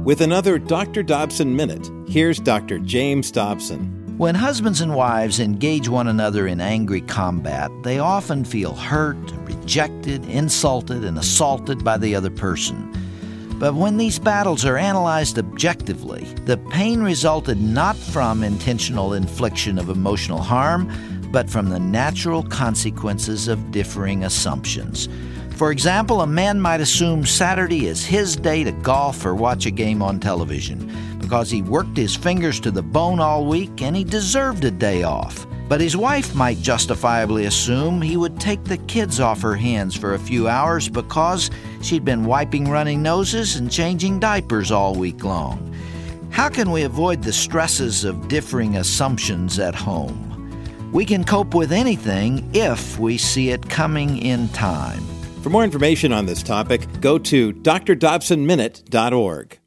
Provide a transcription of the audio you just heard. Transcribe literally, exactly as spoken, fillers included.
With another Doctor Dobson Minute, here's Doctor James Dobson. When husbands and wives engage one another in angry combat, they often feel hurt, rejected, insulted, and assaulted by the other person. But when these battles are analyzed objectively, the pain resulted not from intentional infliction of emotional harm, but from the natural consequences of differing assumptions. For example, a man might assume Saturday is his day to golf or watch a game on television because he worked his fingers to the bone all week and he deserved a day off. But his wife might justifiably assume he would take the kids off her hands for a few hours because she'd been wiping running noses and changing diapers all week long. How can we avoid the stresses of differing assumptions at home? We can cope with anything if we see it coming in time. For more information on this topic, go to d r dobson minute dot org.